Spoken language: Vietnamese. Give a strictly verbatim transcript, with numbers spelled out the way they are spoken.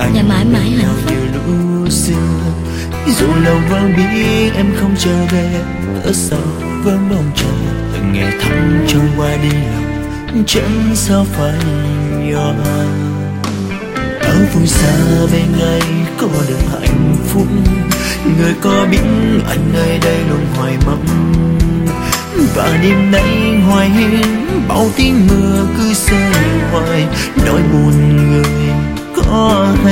anh và mãi mãi hạnh phúc. như lúc xưa. Dù lâu vẫn biết em không trở về, ở sau vẫn mong chờ từng ngày tháng trôi qua đi lòng chẳng sao phải nhỏ. Ở vùng xa bên ngày có được hạnh phúc, người có biết anh nơi đây luôn hoài mong. Và đêm nay hoài hiên bao tiếng mưa cứ rơi hoài, nỗi buồn người có hay